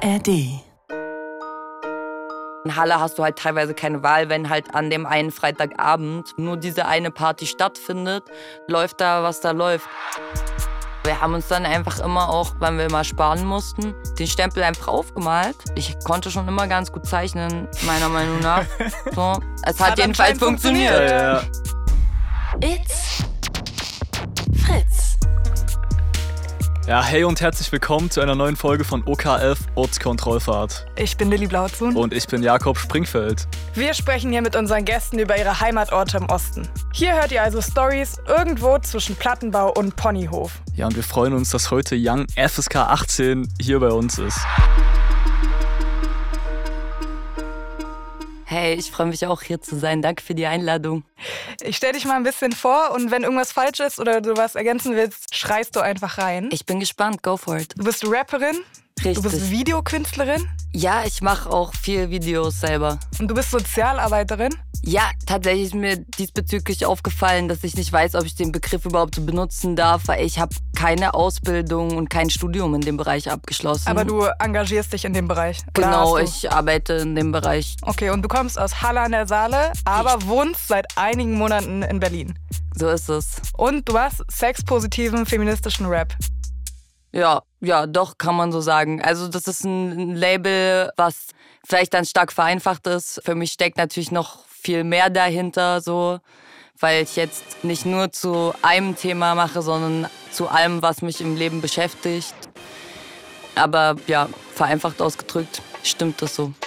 ARD. In Halle hast du halt teilweise keine Wahl, wenn halt an dem einen Freitagabend nur diese eine Party stattfindet, läuft da, was da läuft. Wir haben uns dann einfach immer auch, weil wir immer sparen mussten, den Stempel einfach aufgemalt. Ich konnte schon immer ganz gut zeichnen, meiner Meinung nach. So, es hat jedenfalls funktioniert. Ja. It's Fritz. Ja, hey und herzlich willkommen zu einer neuen Folge von OKF Ortskontrollfahrt. Ich bin Lilly Blauzun. Und ich bin Jakob Springfeld. Wir sprechen hier mit unseren Gästen über ihre Heimatorte im Osten. Hier hört ihr also Stories irgendwo zwischen Plattenbau und Ponyhof. Ja, und wir freuen uns, dass heute Young FSK 18 hier bei uns ist. Hey, ich freue mich auch, hier zu sein. Danke für die Einladung. Ich stell dich mal ein bisschen vor und wenn irgendwas falsch ist oder du was ergänzen willst, schreist du einfach rein. Ich bin gespannt, go for it. Du bist Rapperin, Richtig. du bist Videokünstlerin Ja, ich mache auch viel Videos selber. und du bist Sozialarbeiterin. Ja, tatsächlich ist mir diesbezüglich aufgefallen, dass ich nicht weiß, ob ich den Begriff überhaupt so benutzen darf, weil ich habe keine Ausbildung und kein Studium in dem Bereich abgeschlossen. Aber du engagierst dich in dem Bereich. Oder Genau, hast du? ich arbeite in dem Bereich. Okay, und du kommst aus Halle an der Saale, aber wohnst seit einigen Monaten in Berlin. So ist es. Und du machst sexpositiven feministischen Rap. Ja, doch, kann man so sagen. Also das ist ein Label, was vielleicht dann stark vereinfacht ist. Für mich steckt natürlich noch viel mehr dahinter, so, weil ich jetzt nicht nur zu einem Thema mache, sondern zu allem, was mich im Leben beschäftigt. Aber ja, vereinfacht ausgedrückt, stimmt das so.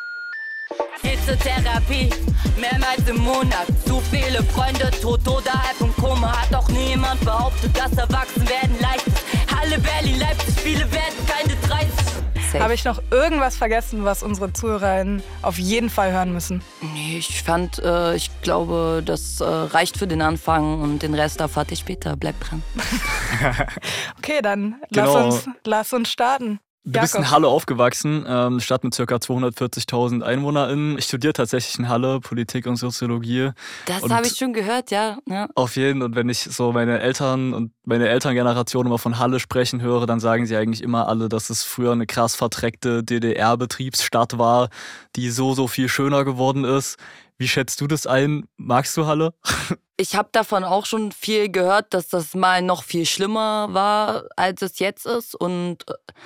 Therapie, mehrmals im Monat. Zu viele Freunde, tot oder halb im Koma. Hat auch niemand behauptet, dass Erwachsenwerden leicht ist. Halle, Berlin, Leipzig, viele werden keine 30. Habe ich noch irgendwas vergessen, was unsere ZuhörerInnen auf jeden Fall hören müssen? Nee, ich glaube, das reicht für den Anfang und den Rest erfahrt ihr später. Bleibt dran. Okay, dann Genau. lass uns starten. Du bist in Jakob. Halle aufgewachsen, eine Stadt mit ca. 240.000 EinwohnerInnen. Ich studiere tatsächlich in Halle Politik und Soziologie. Das Und habe ich schon gehört, ja. Auf jeden, und wenn ich so meine Eltern und meine Elterngeneration immer von Halle sprechen höre, dann sagen sie eigentlich immer alle, dass es früher eine krass verdreckte DDR-Betriebsstadt war, die so viel schöner geworden ist. Wie schätzt du das ein? Magst du Halle? Ich habe davon auch schon viel gehört, dass das mal noch viel schlimmer war, als es jetzt ist. Und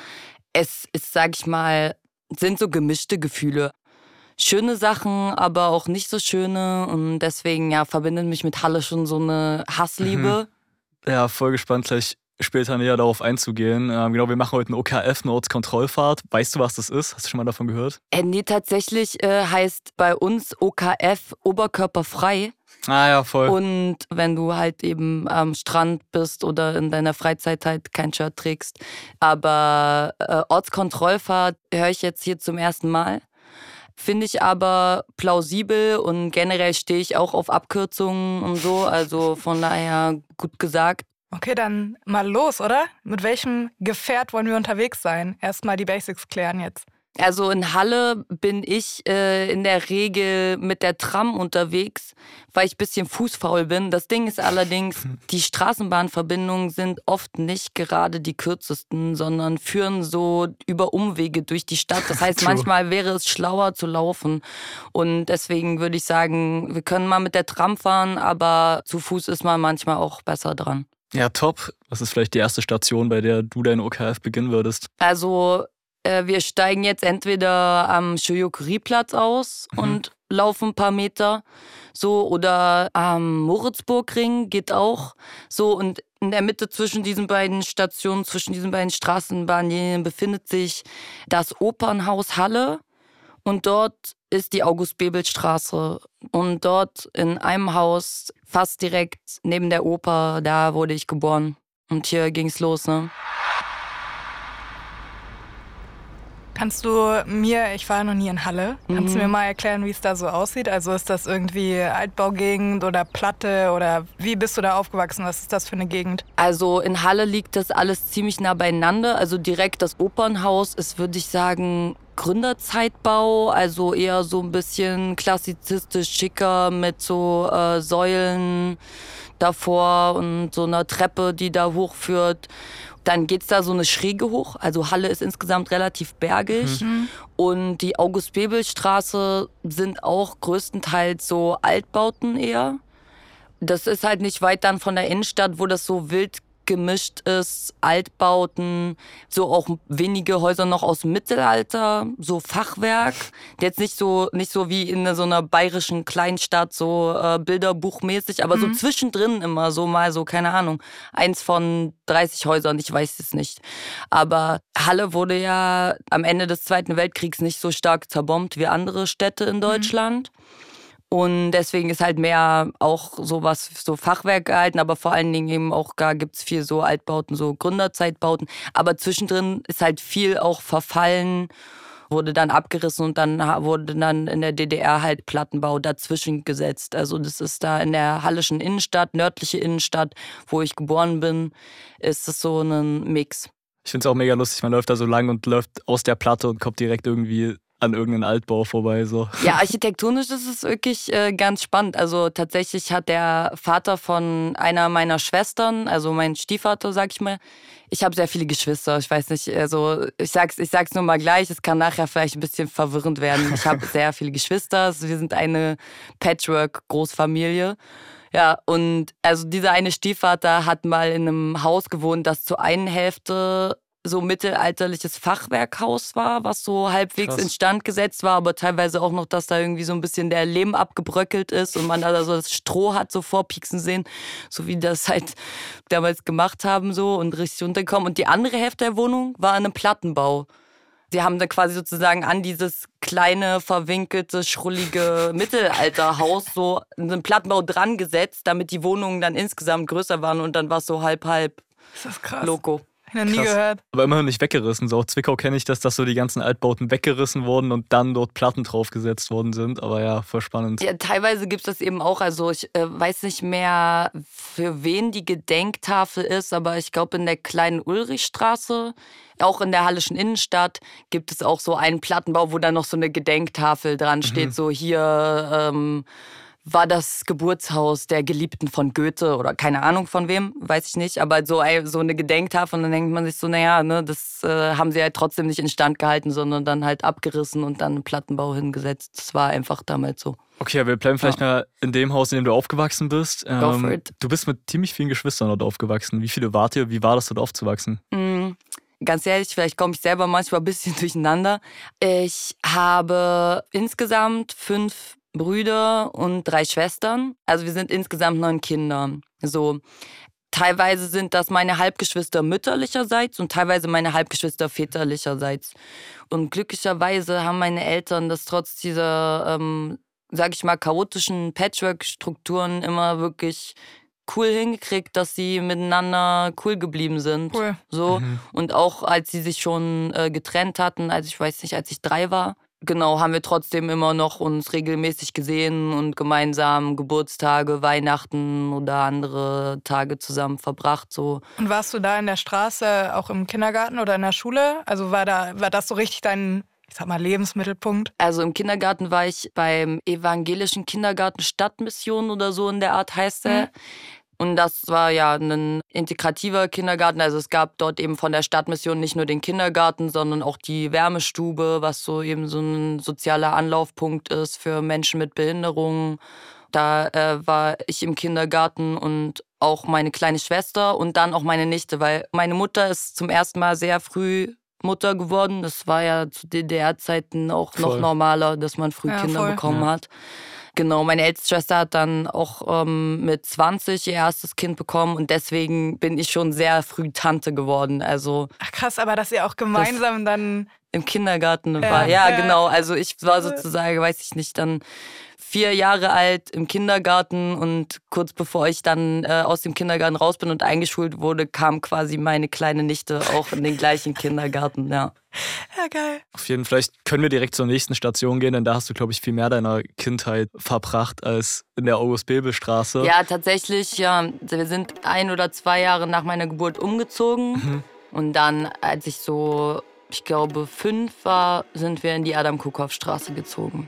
es ist, sag ich mal, sind so gemischte Gefühle. Schöne Sachen, aber auch nicht so schöne. Und deswegen, ja, verbindet mich mit Halle schon so eine Hassliebe. Ja, voll gespannt, gleich später näher darauf einzugehen. Genau, wir machen heute eine OKF, eine Ortskontrollfahrt. Weißt du, was das ist? Hast du schon mal davon gehört? Nee, tatsächlich heißt bei uns OKF oberkörperfrei. Ah ja, voll. Und wenn du halt eben am Strand bist oder in deiner Freizeit halt kein Shirt trägst. Aber Ortskontrollfahrt höre ich jetzt hier zum ersten Mal. Finde ich aber plausibel und generell stehe ich auch auf Abkürzungen und so. Also von daher gut gesagt. Okay, dann mal los, oder? Mit welchem Gefährt wollen wir unterwegs sein? Erstmal die Basics klären jetzt. Also in Halle bin ich in der Regel mit der Tram unterwegs, weil ich ein bisschen fußfaul bin. Das Ding ist allerdings, die Straßenbahnverbindungen sind oft nicht gerade die kürzesten, sondern führen so über Umwege durch die Stadt. Das heißt, True. manchmal wäre es schlauer zu laufen. Und deswegen würde ich sagen, wir können mal mit der Tram fahren, aber zu Fuß ist man manchmal auch besser dran. Ja, top. Was ist vielleicht die erste Station, bei der du deinen OKF beginnen würdest? Also wir steigen jetzt entweder am Schöjokerie-Platz aus und laufen ein paar Meter, so, oder am Moritzburgring geht auch, so, und in der Mitte zwischen diesen beiden Stationen, zwischen diesen beiden Straßenbahnlinien befindet sich das Opernhaus Halle und dort ist die August-Bebel-Straße und dort in einem Haus, fast direkt neben der Oper, da wurde ich geboren und hier ging's los, ne? Kannst du mir, ich war noch nie in Halle, kannst du mir mal erklären, wie es da so aussieht? Also ist das irgendwie Altbaugegend oder Platte oder wie bist du da aufgewachsen? Was ist das für eine Gegend? Also in Halle liegt das alles ziemlich nah beieinander. Also direkt das Opernhaus ist, würde ich sagen, Gründerzeitbau, also eher so ein bisschen klassizistisch schicker mit so Säulen davor und so einer Treppe, die da hochführt. Dann geht's da so eine Schräge hoch. Also Halle ist insgesamt relativ bergig. Und die August-Bebel-Straße sind auch größtenteils so Altbauten eher. Das ist halt nicht weit dann von der Innenstadt, wo das so wild gemischt ist, Altbauten, so auch wenige Häuser noch aus dem Mittelalter, so Fachwerk. Jetzt nicht so wie in so einer bayerischen Kleinstadt, so bilderbuchmäßig, aber so zwischendrin immer so mal so, keine Ahnung, 1 von 30 Häusern, ich weiß es nicht. Aber Halle wurde ja am Ende des Zweiten Weltkriegs nicht so stark zerbombt wie andere Städte in Deutschland. Und deswegen ist halt mehr auch sowas, so Fachwerk gehalten, aber vor allen Dingen eben auch gibt's viel so Altbauten, so Gründerzeitbauten. Aber zwischendrin ist halt viel auch verfallen, wurde dann abgerissen und dann wurde dann in der DDR halt Plattenbau dazwischen gesetzt. Also das ist da in der hallischen Innenstadt, nördliche Innenstadt, wo ich geboren bin, ist es so ein Mix. Ich finde es auch mega lustig, man läuft da so lang und läuft aus der Platte und kommt direkt irgendwie an irgendeinen Altbau vorbei. So. Ja, architektonisch ist es wirklich ganz spannend. Also tatsächlich hat der Vater von einer meiner Schwestern, also mein Stiefvater, sag ich mal, ich habe sehr viele Geschwister, ich weiß nicht, also ich sag's nur mal gleich, es kann nachher vielleicht ein bisschen verwirrend werden. Ich habe sehr viele Geschwister, also wir sind eine Patchwork-Großfamilie. Ja, und also dieser eine Stiefvater hat mal in einem Haus gewohnt, das zur einen Hälfte so mittelalterliches Fachwerkhaus war, was so halbwegs instand gesetzt war, aber teilweise auch noch, dass da irgendwie so ein bisschen der Lehm abgebröckelt ist und man da so das Stroh hat so vorpieksen sehen, so wie das halt damals gemacht haben so und richtig runtergekommen. Und die andere Hälfte der Wohnung war in einem Plattenbau. Sie haben dann quasi sozusagen an dieses kleine, verwinkelte, schrullige Mittelalterhaus so einen Plattenbau dran gesetzt, damit die Wohnungen dann insgesamt größer waren und dann war es so halb Das ist krass. Loco. Ich habe nie gehört. Aber immerhin nicht weggerissen. So, aus Zwickau kenne ich das, dass so die ganzen Altbauten weggerissen wurden und dann dort Platten draufgesetzt worden sind. Aber ja, voll spannend. Ja, teilweise gibt es das eben auch. Also ich weiß nicht mehr, für wen die Gedenktafel ist, aber ich glaube in der kleinen Ulrichstraße, auch in der hallischen Innenstadt, gibt es auch so einen Plattenbau, wo dann noch so eine Gedenktafel dran steht. So hier war das Geburtshaus der Geliebten von Goethe oder keine Ahnung von wem, weiß ich nicht. Aber so eine Gedenktafel und dann denkt man sich so, naja, ne, das haben sie halt trotzdem nicht instand gehalten, sondern dann halt abgerissen und dann einen Plattenbau hingesetzt. Das war einfach damals so. Okay, wir bleiben vielleicht mal in dem Haus, in dem du aufgewachsen bist. Go for it. Du bist mit ziemlich vielen Geschwistern dort aufgewachsen. Wie viele wart ihr? Wie war das, dort aufzuwachsen? Ganz ehrlich, vielleicht komme ich selber manchmal ein bisschen durcheinander. Ich habe insgesamt 5 Brüder und 3 Schwestern. Also wir sind insgesamt 9 Kinder. So. Teilweise sind das meine Halbgeschwister mütterlicherseits und teilweise meine Halbgeschwister väterlicherseits. Und glücklicherweise haben meine Eltern das trotz dieser, sag ich mal, chaotischen Patchwork-Strukturen immer wirklich cool hingekriegt, dass sie miteinander cool geblieben sind. Cool. So. Und auch als sie sich schon getrennt hatten, als ich 3 war, genau, haben wir trotzdem immer noch uns regelmäßig gesehen und gemeinsam Geburtstage, Weihnachten oder andere Tage zusammen verbracht. So. Und warst du da in der Straße auch im Kindergarten oder in der Schule? Also war das so richtig dein, ich sag mal, Lebensmittelpunkt? Also im Kindergarten war ich beim evangelischen Kindergarten Stadtmission oder so in der Art heißt er. Und das war ja ein integrativer Kindergarten. Also es gab dort eben von der Stadtmission nicht nur den Kindergarten, sondern auch die Wärmestube, was so eben so ein sozialer Anlaufpunkt ist für Menschen mit Behinderungen. Da war ich im Kindergarten und auch meine kleine Schwester und dann auch meine Nichte, weil meine Mutter ist zum ersten Mal sehr früh Mutter geworden. Das war ja zu DDR-Zeiten auch noch normaler, dass man früh Kinder bekommen hat. Genau, meine älteste Schwester hat dann auch mit 20 ihr erstes Kind bekommen und deswegen bin ich schon sehr früh Tante geworden. Also ach krass, aber dass ihr auch gemeinsam dann im Kindergarten war. Ja, genau. Also ich war sozusagen, weiß ich nicht, dann 4 Jahre alt im Kindergarten und kurz bevor ich dann aus dem Kindergarten raus bin und eingeschult wurde, kam quasi meine kleine Nichte auch in den gleichen Kindergarten, ja. Ja, geil. Auf jeden Fall, vielleicht können wir direkt zur nächsten Station gehen, denn da hast du, glaube ich, viel mehr deiner Kindheit verbracht als in der August-Bebel-Straße. Ja, tatsächlich, ja. Wir sind 1 oder 2 Jahre nach meiner Geburt umgezogen. Und dann, als ich so ich glaube 5 war, sind wir in die Adam-Kuckhoff-Straße gezogen.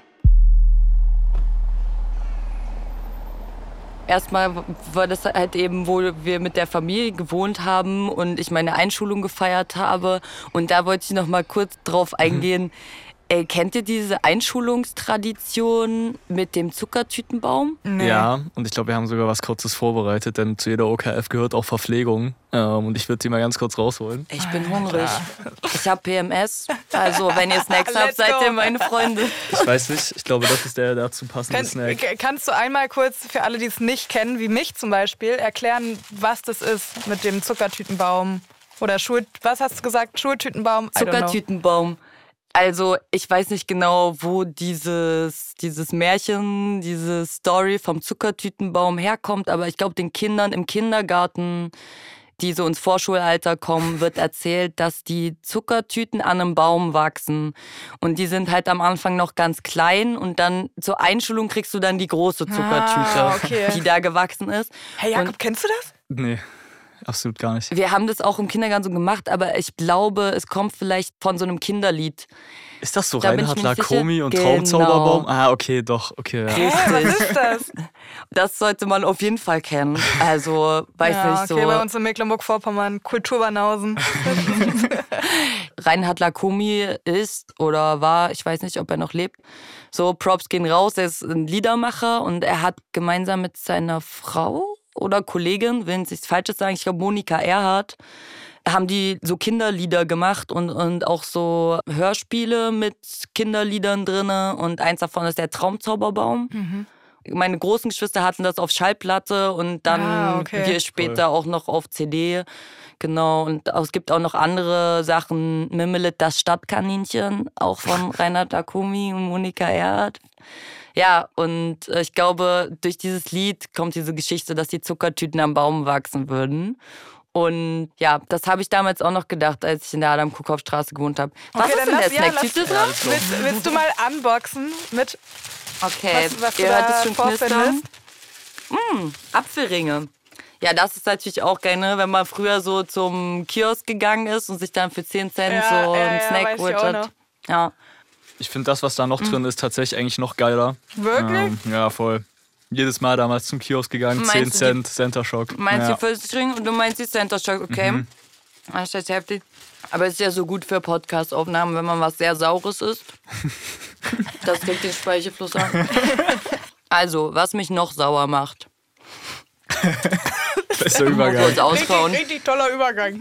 Erstmal war das halt eben, wo wir mit der Familie gewohnt haben und ich meine Einschulung gefeiert habe. Und da wollte ich noch mal kurz drauf eingehen. Kennt ihr diese Einschulungstradition mit dem Zuckertütenbaum? Nee. Ja, und ich glaube, wir haben sogar was Kurzes vorbereitet, denn zu jeder OKF gehört auch Verpflegung. Und ich würde die mal ganz kurz rausholen. Ich bin hungrig. Ich habe PMS. Also, wenn ihr Snacks habt, Let's seid go. ihr meine Freunde. Ich weiß nicht, ich glaube, das ist der dazu passende Snack. Kannst du einmal kurz für alle, die es nicht kennen, wie mich zum Beispiel, erklären, was das ist mit dem Zuckertütenbaum? Oder was hast du gesagt? Schultütenbaum? I don't know. Zuckertütenbaum. Also, ich weiß nicht genau, wo dieses Märchen, diese Story vom Zuckertütenbaum herkommt, aber ich glaube, den Kindern im Kindergarten, die so ins Vorschulalter kommen, wird erzählt, dass die Zuckertüten an einem Baum wachsen. Und die sind halt am Anfang noch ganz klein und dann zur Einschulung kriegst du dann die große Zuckertüte, okay. die da gewachsen ist. Hey Jakob, Und kennst du das? Nee, absolut gar nicht. wir haben das auch im Kindergarten so gemacht, aber ich glaube, es kommt vielleicht von so einem Kinderlied. Ist das so Da bin ich Reinhard mir nicht Lacomi sicher. und Genau. Traumzauberbaum? Ah, okay, doch, okay. Ja. Was ist das? Das sollte man auf jeden Fall kennen. Also, weiß Ja, nicht, okay, bei so uns in Mecklenburg-Vorpommern, Kulturbanausen. Reinhard Lacomi ist oder war, ich weiß nicht, ob er noch lebt. So, Props gehen raus, er ist ein Liedermacher und er hat gemeinsam mit seiner Frau oder Kollegin, will nichts Falsches sagen, ich glaube Monika Erhardt, haben die so Kinderlieder gemacht und auch so Hörspiele mit Kinderliedern drin. Und eins davon ist der Traumzauberbaum. Meine großen Geschwister hatten das auf Schallplatte und dann okay. wir später auch noch auf CD. Genau, und es gibt auch noch andere Sachen. Mimmelet, das Stadtkaninchen, auch von Reinhard Lacomi und Monika Erhardt. Ja, und ich glaube, durch dieses Lied kommt diese Geschichte, dass die Zuckertüten am Baum wachsen würden. Und ja, das habe ich damals auch noch gedacht, als ich in der Adam-Kuckhoff-Straße gewohnt habe. Was ist in der Snacktüte drin? Willst du mal unboxen mit Okay, was du ihr hört da es schon knistern. vorfindest? Apfelringe. Ja, das ist natürlich auch geil, ne? Wenn man früher so zum Kiosk gegangen ist und sich dann für 10 Cent Ja, so ja, einen ja, Snack weiß ich geholt auch hat. noch. Ja. Ich finde das, was da noch drin ist, tatsächlich eigentlich noch geiler. Wirklich? Ja, voll. Jedes Mal damals zum Kiosk gegangen, Meinst 10 du die- Cent, Center Shock. Meinst ja. du Pfirsichring und du meinst die Center Shock, okay? Das ist heftig. Aber es ist ja so gut für Podcast-Aufnahmen, wenn man was sehr Saures isst. Das regt den Speichelfluss an. Also, was mich noch sauer macht. Bester Kurz Übergang. auskauen. Richtig toller Übergang.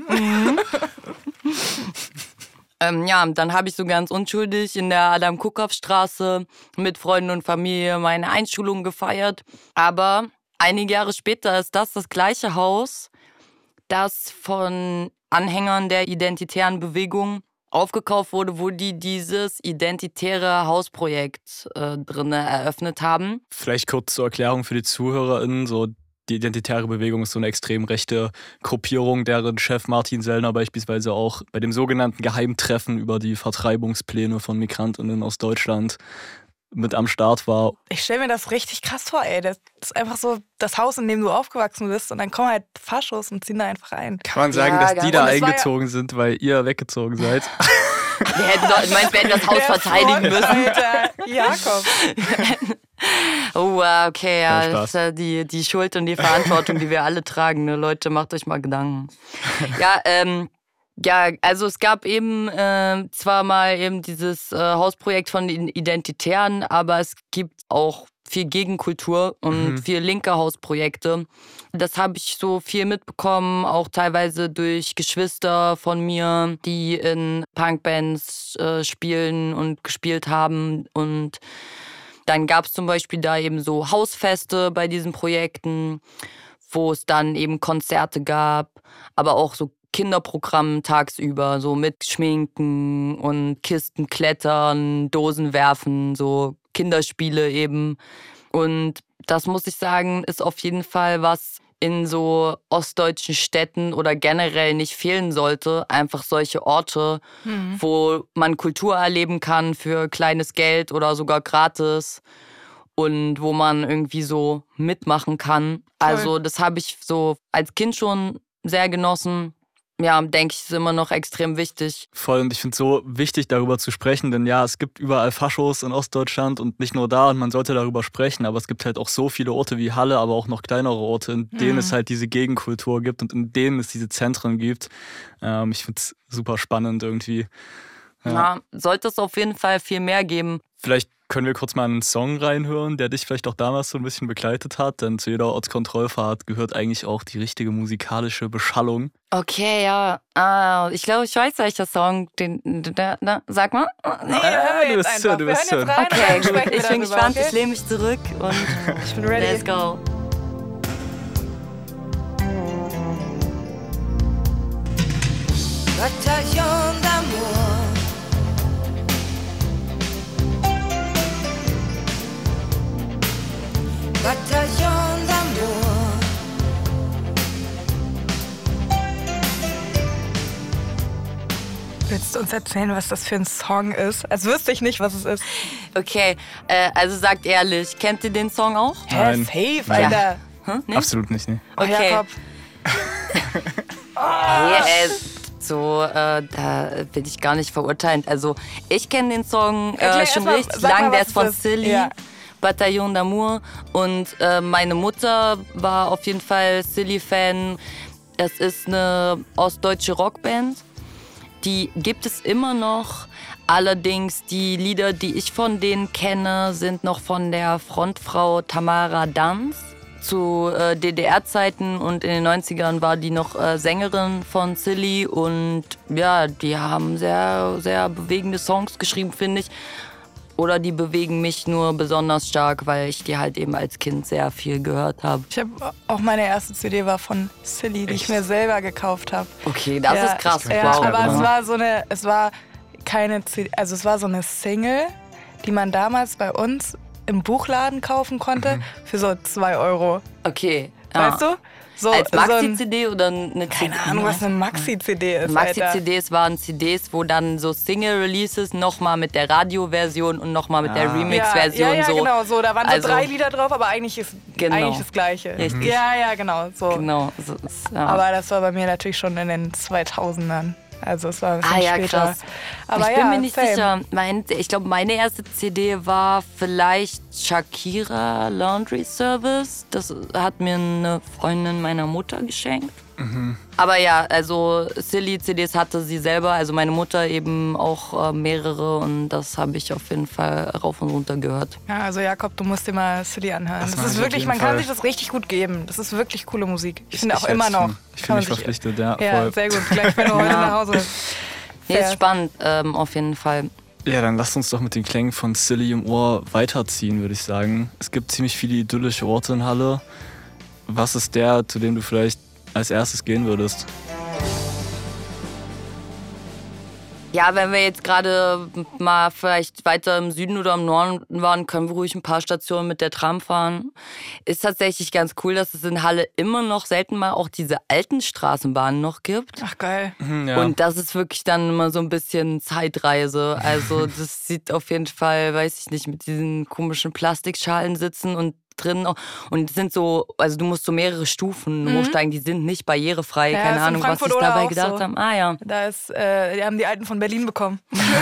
Ja, dann habe ich so ganz unschuldig in der Adam-Kuckhoff-Straße mit Freunden und Familie meine Einschulung gefeiert. Aber einige Jahre später ist das gleiche Haus, das von Anhängern der identitären Bewegung aufgekauft wurde, wo die dieses identitäre Hausprojekt drin eröffnet haben. Vielleicht kurz zur Erklärung für die ZuhörerInnen. So, die Identitäre Bewegung ist so eine extrem rechte Gruppierung, deren Chef Martin Sellner beispielsweise auch bei dem sogenannten Geheimtreffen über die Vertreibungspläne von MigrantInnen aus Deutschland mit am Start war. Ich stelle mir das richtig krass vor, ey. Das ist einfach so das Haus, in dem du aufgewachsen bist und dann kommen halt Faschos und ziehen da einfach ein. Kann man sagen, Ja, dass die ganz- da Und es war ja- eingezogen sind, weil ihr weggezogen seid? Wir hätten doch, meinst, wir hätten das Haus Der verteidigen müssen. Alter, Jakob. Oh, okay, ja, Ja, Spaß. das ist ja die Schuld und die Verantwortung, die wir alle tragen. Ne? Leute, macht euch mal Gedanken. Ja, also es gab eben zwar mal eben dieses Hausprojekt von den Identitären, aber es gibt auch viel Gegenkultur und viel linke Hausprojekte. Das habe ich so viel mitbekommen, auch teilweise durch Geschwister von mir, die in Punkbands spielen und gespielt haben. Und dann gab es zum Beispiel da eben so Hausfeste bei diesen Projekten, wo es dann eben Konzerte gab, aber auch so Kinderprogramm tagsüber, so mit Schminken und Kisten klettern, Dosen werfen, so Kinderspiele eben. Und das muss ich sagen, ist auf jeden Fall was in so ostdeutschen Städten oder generell nicht fehlen sollte. Einfach solche Orte, wo man Kultur erleben kann für kleines Geld oder sogar gratis und wo man irgendwie so mitmachen kann. Also das habe ich so als Kind schon sehr genossen. ja, denke ich, ist immer noch extrem wichtig. Voll, und ich finde es so wichtig, darüber zu sprechen, denn ja, es gibt überall Faschos in Ostdeutschland und nicht nur da und man sollte darüber sprechen, aber es gibt halt auch so viele Orte wie Halle, aber auch noch kleinere Orte, in denen es halt diese Gegenkultur gibt und in denen es diese Zentren gibt. Ich finde es super spannend irgendwie. Ja, sollte es auf jeden Fall viel mehr geben. Vielleicht können wir kurz mal einen Song reinhören, der dich vielleicht auch damals so ein bisschen begleitet hat, denn zu jeder Ortskontrollfahrt gehört eigentlich auch die richtige musikalische Beschallung. Okay, ja. Ich glaube, ich weiß, welcher Song. Sag mal. Du bist schön, du bist schön. Okay, gut. Ich bin gespannt. Ich lehne mich zurück und Ich bin ready. let's go. Bataillon d'amour. Bataillon d'amour. Willst du uns erzählen, was das für ein Song ist? Als wüsste ich nicht, was es ist. Okay, also sagt ehrlich, kennt ihr den Song auch? Nein. Safe, Alter. Nee? Absolut nicht, nee. Oh, Okay. Jakob. Da will ich gar nicht verurteilen. Also, ich kenne den Song Erklär schon erst mal, richtig sag lang. mal, Der was ist von es ist. Silly, Ja. Bataillon d'Amour. Und meine Mutter war auf jeden Fall Silly-Fan. Es ist eine ostdeutsche Rockband. Die gibt es immer noch. Allerdings die Lieder, die ich von denen kenne, sind noch von der Frontfrau Tamara Danz. Zu DDR-Zeiten und in den 90ern war die noch Sängerin von Silly. Und ja, die haben sehr, sehr bewegende Songs geschrieben, finde ich. Oder die bewegen mich nur besonders stark, weil ich die halt eben als Kind sehr viel gehört habe. Ich habe auch meine erste CD war von Silly, die ich mir selber gekauft habe. Okay, das ist krass. Ja, Wow. aber es war keine CD, also es war so eine Single, die man damals bei uns im Buchladen kaufen konnte für so 2 €. Okay. Ja. Weißt du? So, Als so ein, Maxi-CD oder eine CD? keine Ahnung, was eine Maxi-CD ist, Alter. Maxi-CDs waren CDs, wo dann so Single-Releases nochmal mit der Radio-Version und nochmal mit der Remix-Version ja, so. genau, so. Da waren so Also, 3 Lieder drauf, aber eigentlich ist Genau. eigentlich das Gleiche. Richtig. Ja, genau, so. Genau. So ist, ja. Aber das war bei mir natürlich schon in den 2000ern. Also es war ein bisschen ja, später. krass. Aber ich bin ja, mir nicht same. sicher. Ich glaube, meine erste CD war vielleicht Shakira Laundry Service. Das hat mir eine Freundin meiner Mutter geschenkt. Aber ja, also Silly-CDs hatte sie selber, also meine Mutter eben auch mehrere und das habe ich auf jeden Fall rauf und runter gehört. Ja, also Jakob, du musst dir mal Silly anhören. Das mache ist ich auf wirklich, jeden man kann Fall. sich das richtig gut geben. Das ist wirklich coole Musik. Ich finde auch Ich immer jetzt noch. schon. Ich fühle mich verpflichtet, ja, Ja, voll. sehr gut. Gleich, wenn du heute nach Hause Nee, ist fährst. spannend, auf jeden Fall. Ja, dann lasst uns doch mit den Klängen von Silly im Ohr weiterziehen, würde ich sagen. Es gibt ziemlich viele idyllische Orte in Halle. Was ist der, zu dem du vielleicht als erstes gehen würdest? Ja, wenn wir jetzt gerade mal vielleicht weiter im Süden oder im Norden waren, können wir ruhig ein paar Stationen mit der Tram fahren. Ist tatsächlich ganz cool, dass es in Halle immer noch selten mal auch diese alten Straßenbahnen noch gibt. Ach, geil. Ja. Und das ist wirklich dann immer so ein bisschen Zeitreise. Also das sieht auf jeden Fall, weiß ich nicht, mit diesen komischen Plastikschalen sitzen und drin. Und es sind so, also du musst so mehrere Stufen hochsteigen, die sind nicht barrierefrei. Ja, Keine ist in Ahnung, was Frankfurt sich oder dabei auch gedacht so. haben. Ah ja. Da ist, die haben die Alten von Berlin bekommen.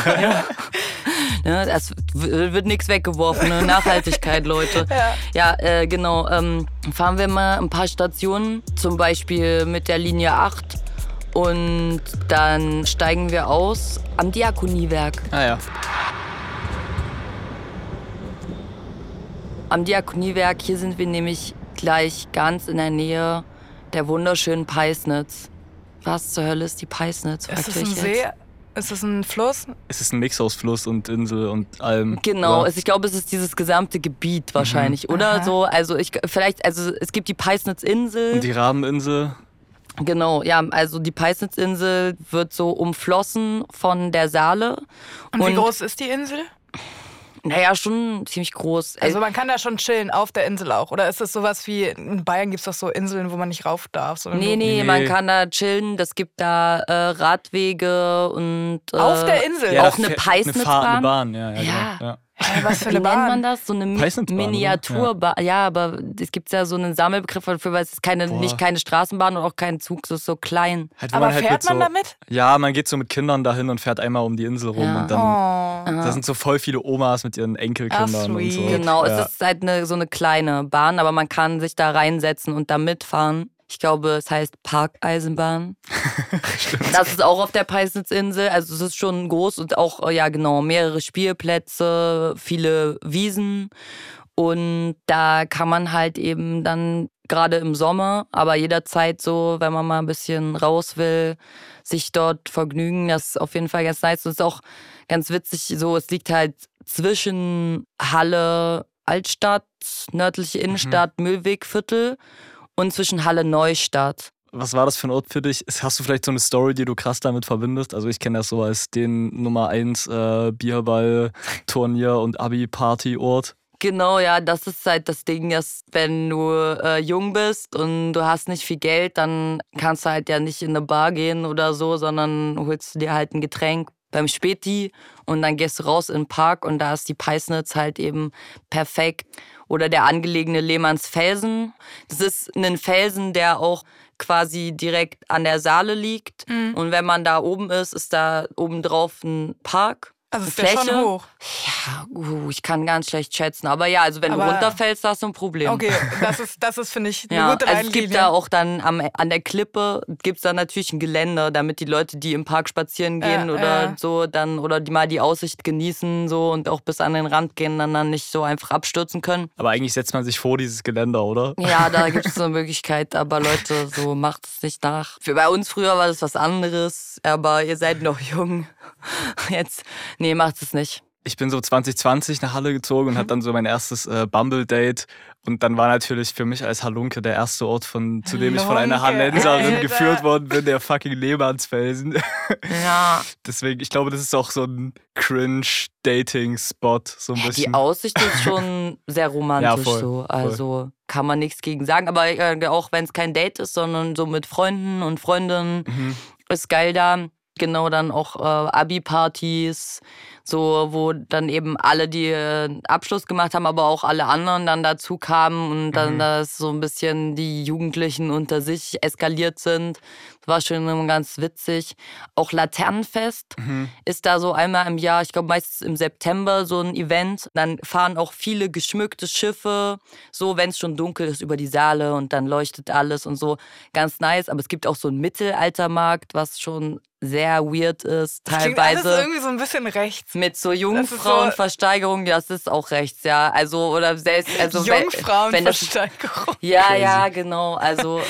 Ja, es wird nichts weggeworfen, ne? Nachhaltigkeit, Leute. Ja, genau. Fahren wir mal ein paar Stationen, zum Beispiel mit der Linie 8. Und dann steigen wir aus am Diakoniewerk. Ah ja. Am Diakoniewerk, hier sind wir nämlich gleich ganz in der Nähe der wunderschönen Peisnitz. Was zur Hölle ist die Peisnitz? Ist fragt es ihr ein euch See? jetzt? Ist es ein Fluss? Es ist ein Mix aus Fluss und Insel und Alm. Genau, oder? ich glaube, es ist dieses gesamte Gebiet wahrscheinlich, oder? Aha. So, also es gibt die Peisnitzinsel. Und die Rabeninsel. Genau, ja, also die Peisnitzinsel wird so umflossen von der Saale. Und wie groß ist die Insel? Naja, schon ziemlich groß. Also man kann da schon chillen, auf der Insel auch. Oder ist das sowas wie, in Bayern gibt es doch so Inseln, wo man nicht rauf darf? sondern Nee, nur- nee, Nee. man kann da chillen. Es gibt da Radwege und Auf der Insel? Ja, auch eine Eine Peisnitzbahn. Bahn, ja. Ja. Genau. Was für Wie eine nennt man Bahn? das? So eine Peisnitzbahn, oder? Miniaturbahn. Ja, aber es gibt ja so einen Sammelbegriff dafür, weil es ist nicht keine Straßenbahn und auch kein Zug, es ist so klein. Halt, wo Aber halt fährt mit man damit? Ja, man geht so mit Kindern dahin und fährt einmal um die Insel rum Ja. und dann Oh. da sind so voll viele Omas mit ihren Enkelkindern Ach, und so. sweet. Genau, Ja. es ist halt so eine kleine Bahn, aber man kann sich da reinsetzen und da mitfahren. Ich glaube, es heißt Parkeisenbahn. Das ist auch auf der Peisnitzinsel. Also es ist schon groß und auch, ja genau, mehrere Spielplätze, viele Wiesen. Und da kann man halt eben dann gerade im Sommer, aber jederzeit so, wenn man mal ein bisschen raus will, sich dort vergnügen. Das ist auf jeden Fall ganz nice. Und es ist auch ganz witzig, so es liegt halt zwischen Halle Altstadt, nördliche Innenstadt, Mühlwegviertel und zwischen Halle Neustadt. Was war das für ein Ort für dich? Hast du vielleicht so eine Story, die du krass damit verbindest? Also ich kenne das so als den Nummer 1 Bierball, Turnier und Abi-Party-Ort. Genau, ja, das ist halt das Ding, dass wenn du jung bist und du hast nicht viel Geld, dann kannst du halt ja nicht in eine Bar gehen oder so, sondern holst du dir halt ein Getränk beim Späti und dann gehst du raus in den Park und da ist die Peisnitz halt eben perfekt. Oder der angelegene Lehmannsfelsen. Das ist ein Felsen, der auch quasi direkt an der Saale liegt. Und wenn man da oben ist da oben drauf ein Park. Also ist eine der schon hoch? Ja, ich kann ganz schlecht schätzen. Aber ja, also wenn Aber- du runterfällst, hast du ein Problem. Okay, das ist finde ich, eine Ja, gute also Leitlinie. es gibt da auch dann an der Klippe gibt's da natürlich ein Geländer, damit die Leute, die im Park spazieren gehen oder so, dann oder die mal die Aussicht genießen so und auch bis an den Rand gehen, dann nicht so einfach abstürzen können. Aber eigentlich setzt man sich vor dieses Geländer, oder? Ja, da gibt es eine Möglichkeit, aber Leute, so macht es nicht nach. Bei uns früher war das was anderes, aber ihr seid noch jung. Jetzt, nee, macht es nicht. Ich bin so 2020 nach Halle gezogen und hatte dann so mein erstes Bumble-Date. Und dann war natürlich für mich als Halunke der erste Ort, zu dem ich von einer Halunke, Hallenserin Alter. geführt worden bin, der fucking Lehmannsfelsen. Ja, Deswegen, ich glaube, das ist auch so ein Cringe-Dating-Spot, so ein bisschen. die Aussicht ist schon sehr romantisch Ja, voll, so. voll. Also kann man nichts gegen sagen. Aber auch wenn es kein Date ist, sondern so mit Freunden und Freundinnen, ist geil da. Genau, dann auch Abi-Partys, so, wo dann eben alle, die Abschluss gemacht haben, aber auch alle anderen dann dazu kamen und dann das so ein bisschen die Jugendlichen unter sich eskaliert sind. Das war schon immer ganz witzig. Auch Laternenfest ist da so einmal im Jahr, ich glaube meistens im September, so ein Event. Dann fahren auch viele geschmückte Schiffe, so wenn es schon dunkel ist, über die Saale und dann leuchtet alles und so. Ganz nice, aber es gibt auch so einen Mittelaltermarkt, was schon sehr weird ist, Das klingt alles teilweise. irgendwie so ein bisschen rechts. Mit so Das ist Jungfrauenversteigerung, das ist auch rechts, ja. Also, oder selbst, also wenn das, Jungfrauenversteigerung. ja, ja, genau. Also,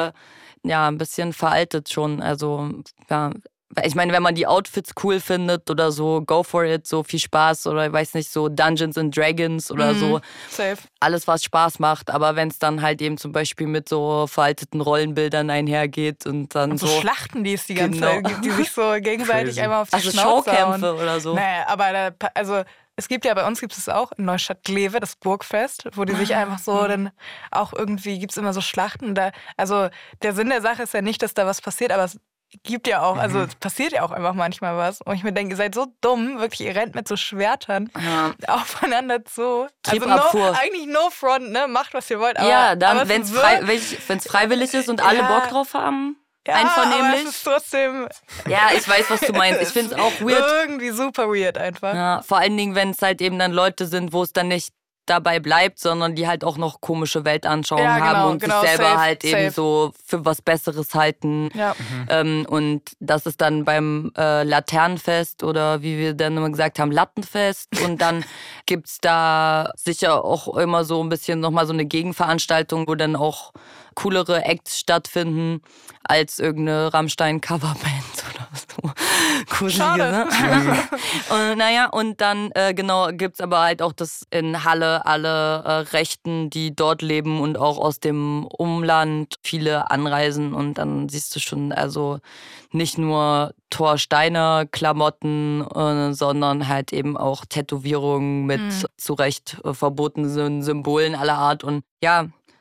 ja, ein bisschen veraltet schon. Also, ja. Ich meine, wenn man die Outfits cool findet oder so, go for it, so viel Spaß oder ich weiß nicht, so Dungeons and Dragons oder so. Safe. Alles, was Spaß macht, aber wenn es dann halt eben zum Beispiel mit so veralteten Rollenbildern einhergeht und dann Und so Schlachten, die es die ganze Genau. Zeit gibt, die sich so gegenseitig Crazy. einmal auf die Also Schnauze Showkämpfe hauen. oder so. Nee, aber also es gibt ja, bei uns gibt es auch in Neustadt-Glewe, das Burgfest, wo die sich einfach so dann auch irgendwie, gibt es immer so Schlachten. Also der Sinn der Sache ist ja nicht, dass da was passiert, aber es gibt ja auch, also es passiert ja auch einfach manchmal was. Und ich mir denke, ihr seid so dumm, wirklich, ihr rennt mit so Schwertern aufeinander zu. Also Triebabfuhr. eigentlich no front, ne? Macht, was ihr wollt. Aber, Ja, dann, aber wenn es wird- freiwillig ist und alle Ja. Bock drauf haben, ja, aber einvernehmlich. es ist trotzdem Ja, ich weiß, was du meinst. Ich finde es auch weird. irgendwie super weird einfach. Ja, vor allen Dingen, wenn es halt eben dann Leute sind, wo es dann nicht dabei bleibt, sondern die halt auch noch komische Weltanschauungen Ja, genau, haben und genau, sich selber safe, halt eben safe. so für was Besseres halten. Ja. Und das ist dann beim Laternenfest oder wie wir dann immer gesagt haben, Lattenfest. Und dann gibt's da sicher auch immer so ein bisschen nochmal so eine Gegenveranstaltung, wo dann auch coolere Acts stattfinden als irgendeine Rammstein-Coverband oder so. Gruselige, Schade. ne? Und naja, und dann genau gibt's aber halt auch das in Halle alle Rechten, die dort leben und auch aus dem Umland viele anreisen und dann siehst du schon, also nicht nur Thor Steiner Klamotten, sondern halt eben auch Tätowierungen mit zu Recht verbotenen Symbolen aller Art und ja,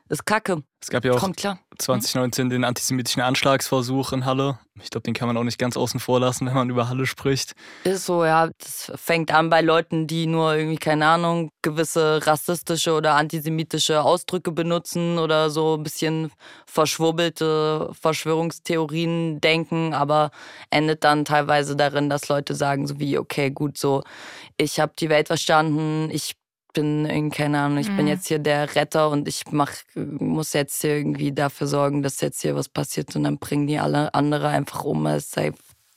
Ist kacke. Es gab ja auch Kommt klar. 2019 den antisemitischen Anschlagsversuch in Halle. Ich glaube, den kann man auch nicht ganz außen vor lassen, wenn man über Halle spricht. Ist so, ja. Das fängt an bei Leuten, die nur irgendwie, keine Ahnung, gewisse rassistische oder antisemitische Ausdrücke benutzen oder so ein bisschen verschwurbelte Verschwörungstheorien denken, aber endet dann teilweise darin, dass Leute sagen so wie, okay, gut, so, ich habe die Welt verstanden, ich bin irgendwie, keine Ahnung, ich bin jetzt hier der Retter und ich muss jetzt hier irgendwie dafür sorgen, dass jetzt hier was passiert und dann bringen die alle andere einfach um. Es sei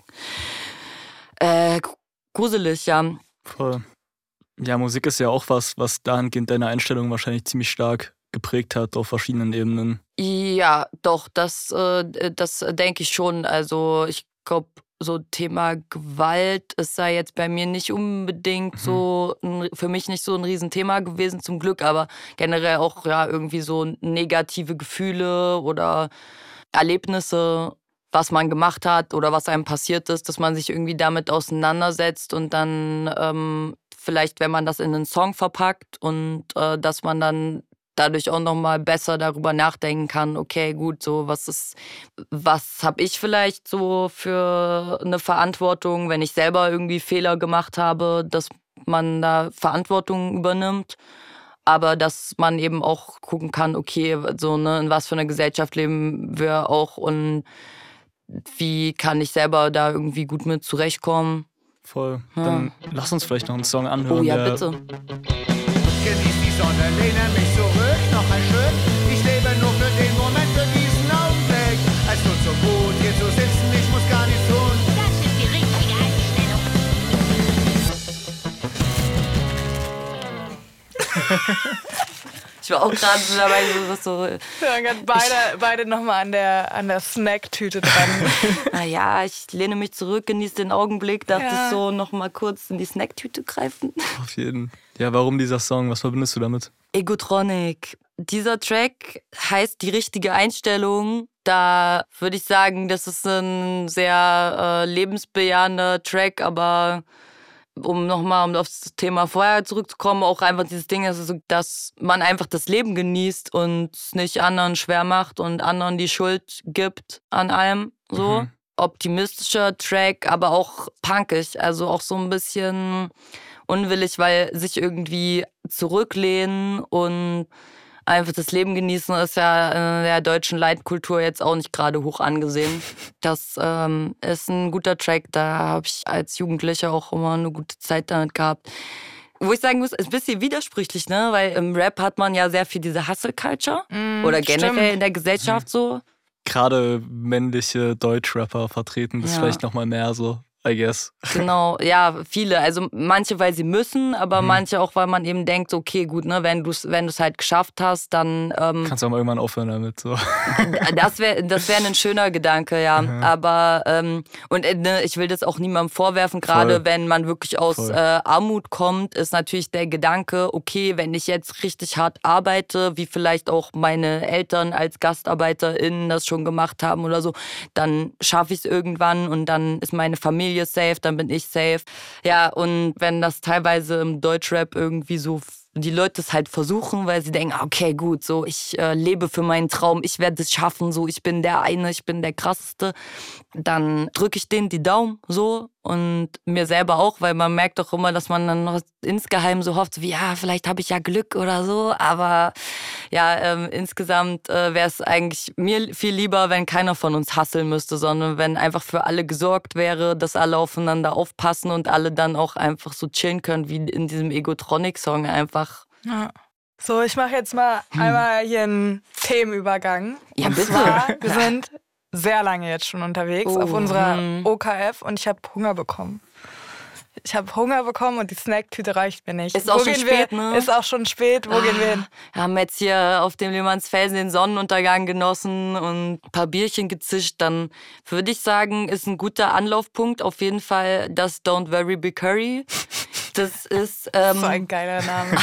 gruselig, ja. Voll. Ja, Musik ist ja auch was dahingehend deine Einstellung wahrscheinlich ziemlich stark geprägt hat auf verschiedenen Ebenen. Ja, doch, das denke ich schon. Also ich glaube, so Thema Gewalt ist da jetzt bei mir nicht unbedingt so, für mich nicht so ein Riesenthema gewesen, zum Glück, aber generell auch ja irgendwie so negative Gefühle oder Erlebnisse, was man gemacht hat oder was einem passiert ist, dass man sich irgendwie damit auseinandersetzt und dann vielleicht, wenn man das in einen Song verpackt und dass man dann dadurch auch nochmal besser darüber nachdenken kann, okay, gut, so was habe ich vielleicht so für eine Verantwortung, wenn ich selber irgendwie Fehler gemacht habe, dass man da Verantwortung übernimmt, aber dass man eben auch gucken kann, okay, so ne, in was für einer Gesellschaft leben wir auch und wie kann ich selber da irgendwie gut mit zurechtkommen. Voll. Ja. Dann lass uns vielleicht noch einen Song anhören. Oh ja, der bitte. Genieß die Sonne, lehne mich zurück, noch ein Stück. Ich lebe nur für den Moment, für diesen Augenblick. Es tut so gut, hier zu sitzen, ich muss gar nichts tun. Das ist die richtige Einstellung. Ich war auch gerade so dabei, so Ja, dann beide nochmal an der Snacktüte dran. naja, ich lehne mich zurück, genieße den Augenblick, dachte Ja. ich so noch mal kurz in die Snacktüte greifen. auf jeden. Ja, warum dieser Song? Was verbindest du damit? Egotronic. Dieser Track heißt Die richtige Einstellung. Da würde ich sagen, das ist ein sehr lebensbejahender Track, aber um nochmal auf das Thema vorher zurückzukommen, auch einfach dieses Ding, dass man einfach das Leben genießt und es nicht anderen schwer macht und anderen die Schuld gibt an allem. So. Optimistischer Track, aber auch punkig, also auch so ein bisschen unwillig, weil sich irgendwie zurücklehnen und einfach das Leben genießen ist ja in der deutschen Leitkultur jetzt auch nicht gerade hoch angesehen. Das ist ein guter Track, da habe ich als Jugendlicher auch immer eine gute Zeit damit gehabt. Wo ich sagen muss, ist ein bisschen widersprüchlich, ne? Weil im Rap hat man ja sehr viel diese Hustle-Culture oder generell stimmt. in der Gesellschaft so. Gerade männliche Deutschrapper vertreten das Ja. vielleicht nochmal mehr so, I guess. Genau, ja, viele. Also manche, weil sie müssen, aber manche auch, weil man eben denkt, okay, gut, ne, wenn du es halt geschafft hast, dann Kannst du auch mal irgendwann aufhören damit. So. das wär ein schöner Gedanke, ja. Aber ne, ich will das auch niemandem vorwerfen, gerade Voll. wenn man wirklich aus Voll. Armut kommt, ist natürlich der Gedanke, okay, wenn ich jetzt richtig hart arbeite, wie vielleicht auch meine Eltern als GastarbeiterInnen das schon gemacht haben oder so, dann schaffe ich es irgendwann und dann ist meine Familie safe, dann bin ich safe. Ja, und wenn das teilweise im Deutschrap irgendwie so die Leute es halt versuchen, weil sie denken, okay, gut, so ich lebe für meinen Traum, ich werde es schaffen, so ich bin der eine, ich bin der Krasseste, dann drücke ich denen die Daumen so und mir selber auch, weil man merkt doch immer, dass man dann noch insgeheim so hofft, wie ja, vielleicht habe ich ja Glück oder so, aber ja, insgesamt wäre es eigentlich mir viel lieber, wenn keiner von uns hustlen müsste, sondern wenn einfach für alle gesorgt wäre, dass alle aufeinander aufpassen und alle dann auch einfach so chillen können, wie in diesem Egotronic-Song einfach. Ja. So, ich mache jetzt mal einmal hier einen Themenübergang. Ja, und bitte. zwar, wir sind sehr lange jetzt schon unterwegs auf unserer OKF und ich habe Hunger bekommen. Ich habe Hunger bekommen und die Snacktüte reicht mir nicht. Ist auch Wo schon gehen spät, wir? ne? Ist auch schon spät. Wo gehen wir hin? Wir haben jetzt hier auf dem Lehmannsfelsen den Sonnenuntergang genossen und ein paar Bierchen gezischt. Dann würde ich sagen, ist ein guter Anlaufpunkt auf jeden Fall das Don't Worry Be Curry. Das ist, So ein geiler Name.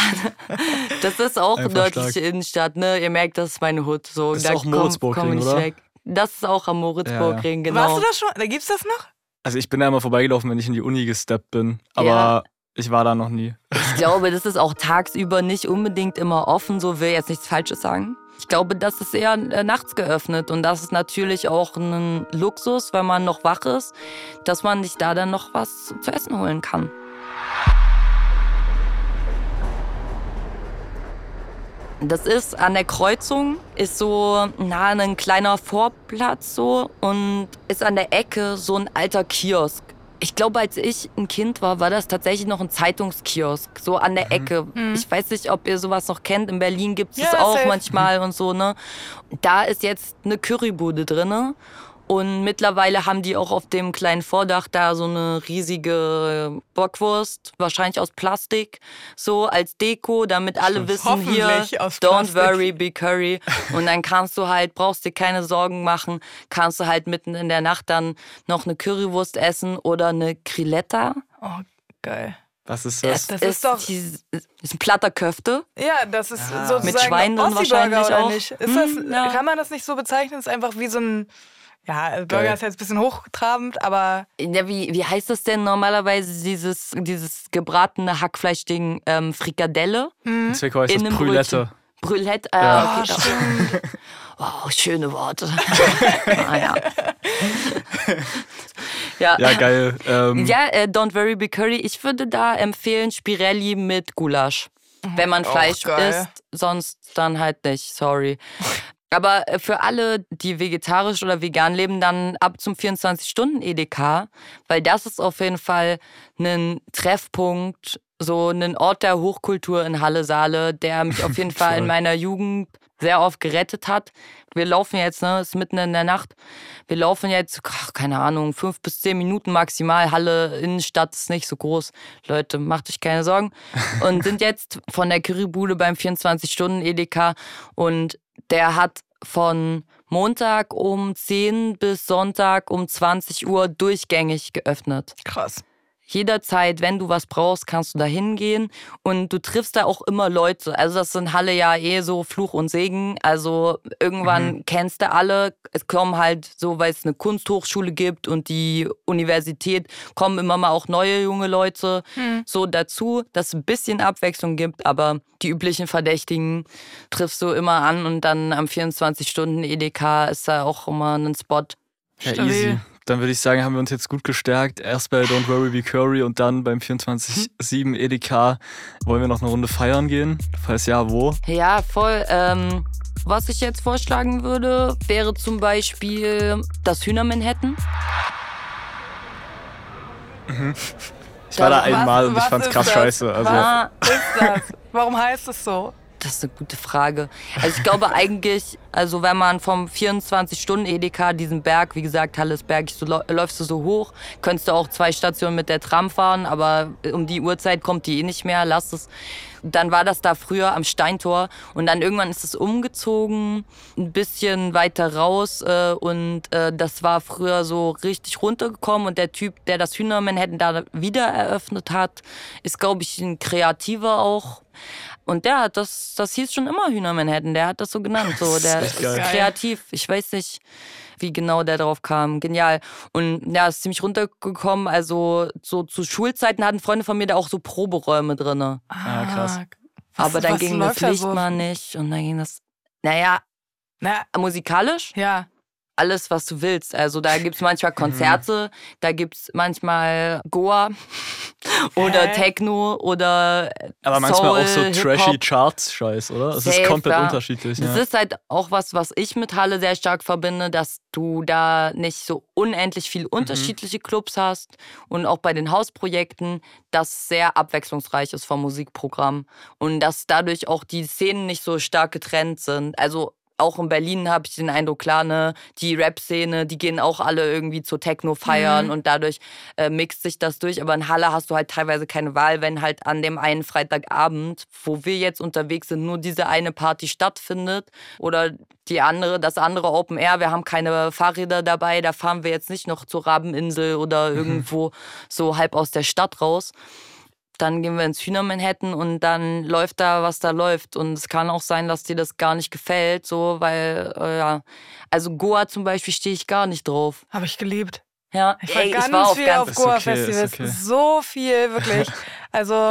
das ist auch Einfach nördliche stark. Innenstadt. Ne? Ihr merkt, das ist meine Hut. So, Das ist da auch Moritzburgring, komm ich nicht oder? weg. Das ist auch am Moritzburgring, genau. Warst du das schon? Da gibt's das noch? Also ich bin da immer vorbeigelaufen, wenn ich in die Uni gesteppt bin. Aber Ja. ich war da noch nie. Ich glaube, das ist auch tagsüber nicht unbedingt immer offen, so will jetzt nichts Falsches sagen. Ich glaube, das ist eher nachts geöffnet und das ist natürlich auch ein Luxus, weil man noch wach ist, dass man sich da dann noch was zu essen holen kann. Das ist an der Kreuzung, ist so ein kleiner Vorplatz so und ist an der Ecke so ein alter Kiosk. Ich glaube, als ich ein Kind war das tatsächlich noch ein Zeitungskiosk, so an der Ecke. Ich weiß nicht, ob ihr sowas noch kennt. In Berlin gibt es das auch safe. Manchmal und so, ne? Da ist jetzt eine Currybude drin. Und mittlerweile haben die auch auf dem kleinen Vordach da so eine riesige Bockwurst, wahrscheinlich aus Plastik, so als Deko, damit alle wissen, hier, don't worry, be curry. Und dann brauchst dir keine Sorgen machen, kannst du halt mitten in der Nacht dann noch eine Currywurst essen oder eine Grilletta. Oh, geil. Was ist das? Das ist doch... Das ist ein platter Köfte. Ja, das ist sozusagen mit Schwein drin wahrscheinlich oder auch. nicht? Ist das, kann man das nicht so bezeichnen? Das ist einfach wie so ein... Ja, Burger ist jetzt ein bisschen hochtrabend, aber... Ja, wie heißt das denn normalerweise, dieses gebratene Hackfleischding, Frikadelle? In Zwickau heißt das Brülette. Brülette, ja. Okay. Stimmt. Oh, schöne Worte. Ja, geil. Don't worry, be curry. Ich würde da empfehlen Spirelli mit Gulasch. Wenn man Fleisch isst, sonst dann halt nicht, sorry. Aber für alle, die vegetarisch oder vegan leben, dann ab zum 24-Stunden-EDK, weil das ist auf jeden Fall ein Treffpunkt, so ein Ort der Hochkultur in Halle-Saale, der mich auf jeden Fall in meiner Jugend sehr oft gerettet hat. Wir laufen jetzt, es ist mitten in der Nacht, wir laufen jetzt, keine Ahnung, 5 bis 10 Minuten maximal. Halle, Innenstadt ist nicht so groß. Leute, macht euch keine Sorgen. Und sind jetzt von der Currybude beim 24-Stunden-EDK und der hat von Montag um 10 bis Sonntag um 20 Uhr durchgängig geöffnet. Krass. Jederzeit, wenn du was brauchst, kannst du da hingehen und du triffst da auch immer Leute. Also das ist in Halle ja so Fluch und Segen. Also irgendwann kennst du alle. Es kommen halt so, weil es eine Kunsthochschule gibt und die Universität, kommen immer mal auch neue junge Leute so dazu, dass es ein bisschen Abwechslung gibt. Aber die üblichen Verdächtigen triffst du immer an und dann am 24-Stunden-EDK ist da auch immer ein Spot. Ja, easy. Dann würde ich sagen, haben wir uns jetzt gut gestärkt. Erst bei Don't Worry Be Curry und dann beim 24/7 EDK. Wollen wir noch eine Runde feiern gehen? Falls ja, wo? Ja, voll. Was ich jetzt vorschlagen würde, wäre zum Beispiel das Hühner-Manhattan. Ich war da einmal und ich fand's krass scheiße. Also. Was ist das? Warum heißt es so? Das ist eine gute Frage. Also ich glaube eigentlich, also wenn man vom 24-Stunden-EDK diesen Berg, wie gesagt, Halle ist bergig, läufst du so hoch, könntest du auch 2 Stationen mit der Tram fahren, aber um die Uhrzeit kommt die nicht mehr, lass es. Dann war das da früher am Steintor und dann irgendwann ist es umgezogen, ein bisschen weiter raus und das war früher so richtig runtergekommen und der Typ, der das Hühner-Manhattan da wieder eröffnet hat, ist, glaube ich, ein Kreativer auch. Und der hat das hieß schon immer Hühner-Manhattan, der hat das so genannt. So. Der ist kreativ. Ich weiß nicht, wie genau der drauf kam. Genial. Und ja, ist ziemlich runtergekommen. Also so zu Schulzeiten hatten Freunde von mir da auch so Proberäume drin. Ah, krass. Aber dann ging das Licht mal nicht und dann ging das, musikalisch? Ja. Alles, was du willst. Also da gibt's manchmal Konzerte, da gibt's manchmal Goa oder Techno oder aber manchmal Soul, auch so trashy Charts-Scheiß, oder? Es ist komplett unterschiedlich. Das ist halt auch was ich mit Halle sehr stark verbinde, dass du da nicht so unendlich viel unterschiedliche Clubs hast und auch bei den Hausprojekten, das sehr abwechslungsreich ist vom Musikprogramm und dass dadurch auch die Szenen nicht so stark getrennt sind. Also auch in Berlin habe ich den Eindruck, klar, die Rap-Szene, die gehen auch alle irgendwie zu Techno feiern und dadurch mixt sich das durch. Aber in Halle hast du halt teilweise keine Wahl, wenn halt an dem einen Freitagabend, wo wir jetzt unterwegs sind, nur diese eine Party stattfindet oder das andere Open Air. Wir haben keine Fahrräder dabei, da fahren wir jetzt nicht noch zur Rabeninsel oder irgendwo so halb aus der Stadt raus. Dann gehen wir ins Hühner-Manhattan und dann läuft da, was da läuft. Und es kann auch sein, dass dir das gar nicht gefällt, so, weil, also Goa zum Beispiel stehe ich gar nicht drauf. Habe ich geliebt. Ja, ich war ganz viel auf Goa-Festivals. Okay. So viel, wirklich. Also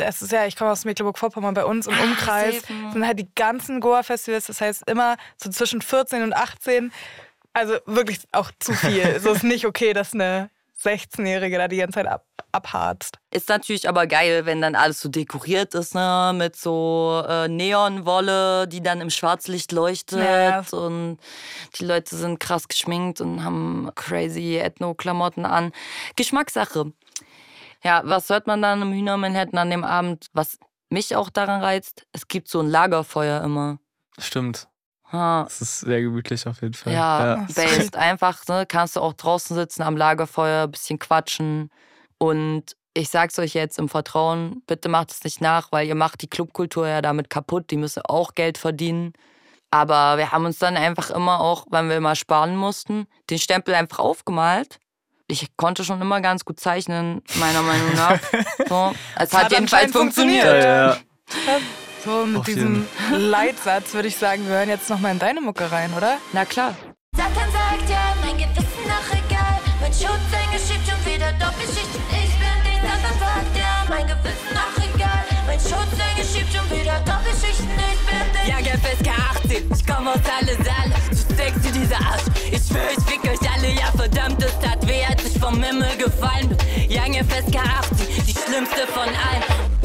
das ist ja, ich komme aus Mecklenburg-Vorpommern, bei uns im Umkreis safe. sind halt die ganzen Goa-Festivals, das heißt immer so zwischen 14 und 18, also wirklich auch zu viel. So ist nicht okay, dass eine 16-Jährige da die ganze Zeit abharzt. Ist natürlich aber geil, wenn dann alles so dekoriert ist, ne? Mit so Neonwolle, die dann im Schwarzlicht leuchtet. Ja. Und die Leute sind krass geschminkt und haben crazy Ethno-Klamotten an. Geschmackssache. Ja, was hört man dann im Hühner Manhattan an dem Abend? Was mich auch daran reizt, es gibt so ein Lagerfeuer immer. Stimmt. Ha. Das ist sehr gemütlich auf jeden Fall. Ja, based einfach, ne? Kannst du auch draußen sitzen am Lagerfeuer, ein bisschen quatschen. Und ich sag's euch jetzt im Vertrauen, bitte macht es nicht nach, weil ihr macht die Clubkultur ja damit kaputt. Die müssen auch Geld verdienen. Aber wir haben uns dann einfach immer auch, wenn wir mal sparen mussten, den Stempel einfach aufgemalt. Ich konnte schon immer ganz gut zeichnen, meiner Meinung nach. So, es hat jedenfalls funktioniert. Ja. So, mit Auf diesem Leitsatz würde ich sagen, wir hören jetzt nochmal in deine Mucke rein, oder? Na klar. Satan sagt ja, mein Gewissen nach egal. Mein Schutzengel schiebt schon wieder Doppelschichten. Ich bin den Satan sagt ja, mein Gewissen nach egal. Mein Schutzengel schiebt schon wieder Doppelschichten. Ich bin den Jager FSK 18, ich komm aus alle Saale. Du denkst dir dieser Arsch, ich schwör, ich fick euch alle. Ja verdammt, es tat weh, als ich vom Himmel gefallen bin. Young FSK 18, die schlimmste von allen.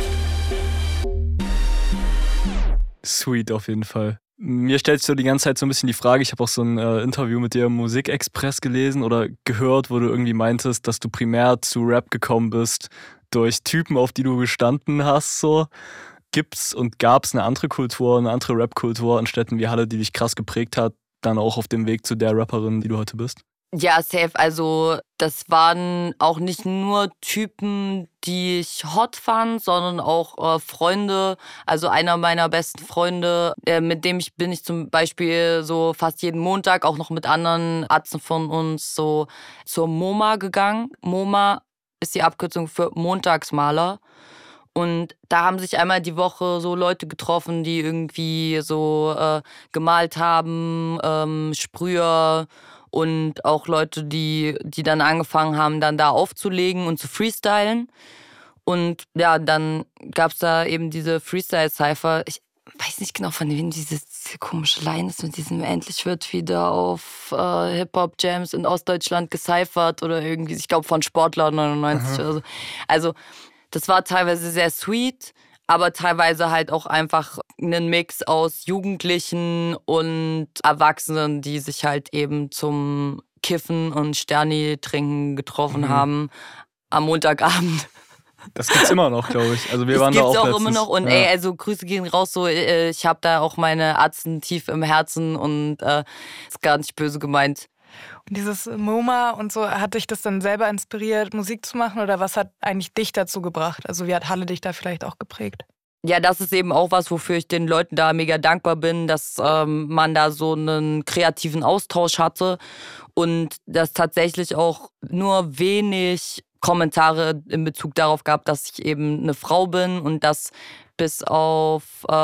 Sweet auf jeden Fall. Mir stellt sich so die ganze Zeit so ein bisschen die Frage, ich habe auch so ein Interview mit dir im Musikexpress gelesen oder gehört, wo du irgendwie meintest, dass du primär zu Rap gekommen bist durch Typen, auf die du gestanden hast. So. Gibt's und gab's eine andere Kultur, eine andere Rap-Kultur an Städten wie Halle, die dich krass geprägt hat, dann auch auf dem Weg zu der Rapperin, die du heute bist? Ja, safe. Also das waren auch nicht nur Typen, die ich hot fand, sondern auch Freunde. Also einer meiner besten Freunde, mit dem bin ich zum Beispiel so fast jeden Montag auch noch mit anderen Atzen von uns so zur MoMA gegangen. MoMA ist die Abkürzung für Montagsmaler. Und da haben sich einmal die Woche so Leute getroffen, die irgendwie so gemalt haben, Sprüher und auch Leute, die dann angefangen haben, dann da aufzulegen und zu freestylen. Und ja, dann gab es da eben diese Freestyle-Cypher. Ich weiß nicht genau, von wem diese komische Line ist mit diesem endlich wird wieder auf Hip-Hop-Jams in Ostdeutschland gecyphert oder irgendwie, ich glaube von Sportler 99 oder so. Also das war teilweise sehr sweet, aber teilweise halt auch einfach ein Mix aus Jugendlichen und Erwachsenen, die sich halt eben zum Kiffen und Sterni-Trinken getroffen haben am Montagabend. Das gibt's immer noch, glaube ich. Also wir Das waren da gibt's auch auch letztens. immer noch. Und ja. also Grüße gehen raus. So, ich habe da auch meine Atzen tief im Herzen und ist gar nicht böse gemeint. Und dieses MoMA und so, hat dich das dann selber inspiriert, Musik zu machen? Oder was hat eigentlich dich dazu gebracht? Also wie hat Halle dich da vielleicht auch geprägt? Ja, das ist eben auch was, wofür ich den Leuten da mega dankbar bin, dass man da so einen kreativen Austausch hatte und dass tatsächlich auch nur wenig Kommentare in Bezug darauf gab, dass ich eben eine Frau bin und dass bis auf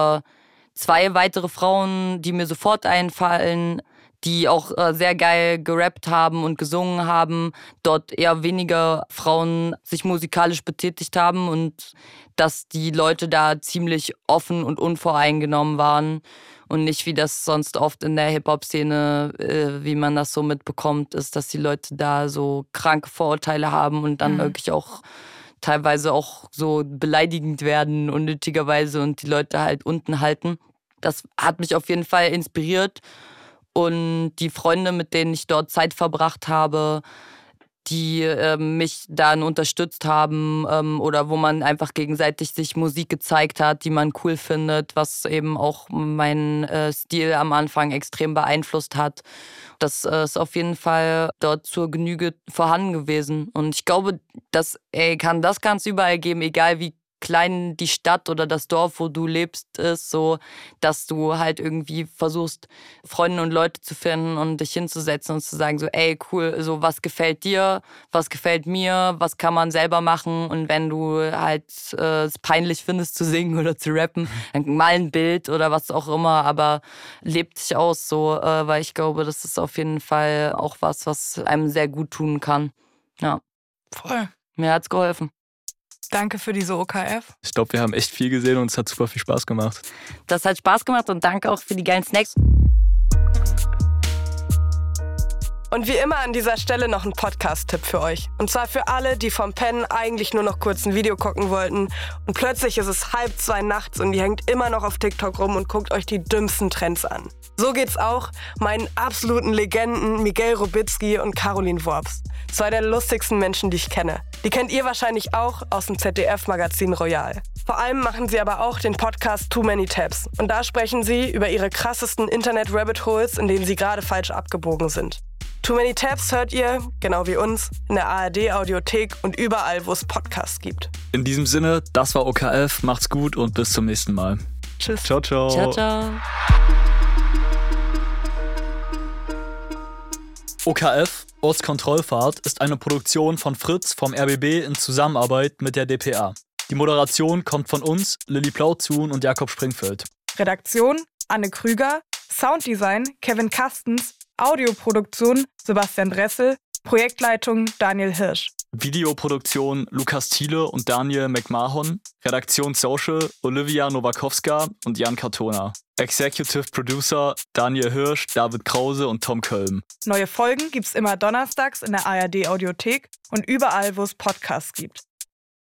2 weitere Frauen, die mir sofort einfallen, die auch sehr geil gerappt haben und gesungen haben, dort eher weniger Frauen sich musikalisch betätigt haben und dass die Leute da ziemlich offen und unvoreingenommen waren und nicht wie das sonst oft in der Hip-Hop-Szene, wie man das so mitbekommt, ist, dass die Leute da so kranke Vorurteile haben und dann wirklich auch teilweise auch so beleidigend werden unnötigerweise und die Leute halt unten halten. Das hat mich auf jeden Fall inspiriert. Und die Freunde, mit denen ich dort Zeit verbracht habe, die mich dann unterstützt haben oder wo man einfach gegenseitig sich Musik gezeigt hat, die man cool findet, was eben auch meinen Stil am Anfang extrem beeinflusst hat. Das ist auf jeden Fall dort zur Genüge vorhanden gewesen. Und ich glaube, das kann es überall geben, egal wie klein die Stadt oder das Dorf, wo du lebst, ist, so, dass du halt irgendwie versuchst, Freunde und Leute zu finden und dich hinzusetzen und zu sagen so, ey, cool, so, was gefällt dir, was gefällt mir, was kann man selber machen und wenn du halt es peinlich findest zu singen oder zu rappen, dann mal ein Bild oder was auch immer, aber lebt dich aus so, weil ich glaube, das ist auf jeden Fall auch was einem sehr gut tun kann. Ja. Voll. Mir hat's geholfen. Danke für diese OKF. Ich glaube, wir haben echt viel gesehen und es hat super viel Spaß gemacht. Das hat Spaß gemacht und danke auch für die geilen Snacks. Und wie immer an dieser Stelle noch ein Podcast-Tipp für euch. Und zwar für alle, die vom Pennen eigentlich nur noch kurz ein Video gucken wollten. Und plötzlich ist es 1:30 nachts und ihr hängt immer noch auf TikTok rum und guckt euch die dümmsten Trends an. So geht's auch meinen absoluten Legenden Miguel Robitzky und Caroline Worps. 2 der lustigsten Menschen, die ich kenne. Die kennt ihr wahrscheinlich auch aus dem ZDF-Magazin Royal. Vor allem machen sie aber auch den Podcast Too Many Tabs. Und da sprechen sie über ihre krassesten Internet-Rabbit-Holes, in denen sie gerade falsch abgebogen sind. Too Many Tabs hört ihr, genau wie uns, in der ARD-Audiothek und überall, wo es Podcasts gibt. In diesem Sinne, das war OKF, macht's gut und bis zum nächsten Mal. Tschüss. Ciao, ciao. Ciao, ciao. OKF, Ortskontrollfahrt, ist eine Produktion von Fritz vom RBB in Zusammenarbeit mit der dpa. Die Moderation kommt von uns, Lilly Plauthuhn und Jakob Springfeld. Redaktion Anne Krüger, Sounddesign Kevin Kastens, Audioproduktion Sebastian Dressel, Projektleitung Daniel Hirsch. Videoproduktion Lukas Thiele und Daniel McMahon. Redaktion Social Olivia Nowakowska und Jan Kartona. Executive Producer Daniel Hirsch, David Krause und Tom Kölm. Neue Folgen gibt's immer donnerstags in der ARD-Audiothek und überall, wo es Podcasts gibt.